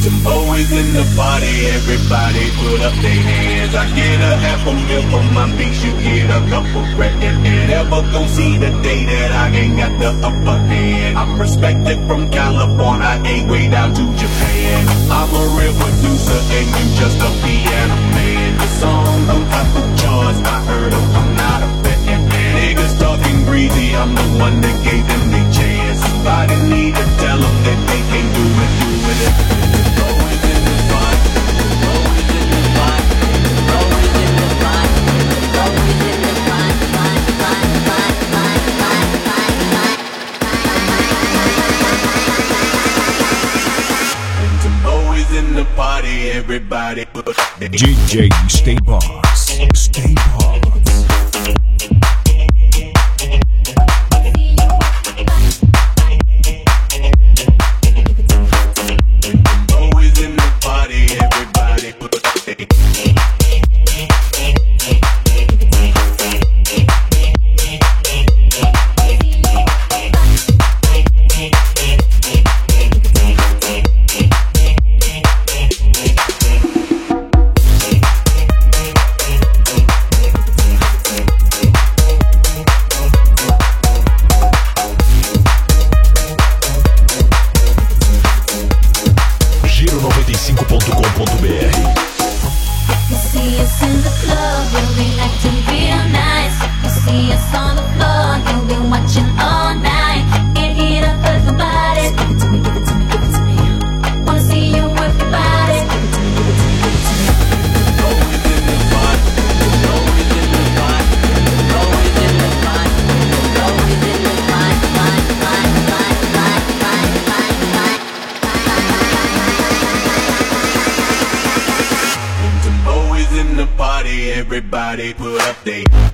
Always in the party, everybody put up their hands. I get a half a meal for my beats, you get a couple grand. And ever gon' see the day that I ain't got the upper hand. I'm respected from California, I ain't way down to Japan. I'm a real producer and you just a piano man. The song on top of charts, I heard them, I'm not a fan. Niggas talking greasy, I'm the one that gave them their chance. Somebody need to tell them that they can't do it. Always in the fun, always in the fun, always in the fun, always in the fun, fun, fun, fun, fun, fun, fun, fun. And I'm always in the party, everybody. DJ Stay Boss, Stay Boss. Everybody put up they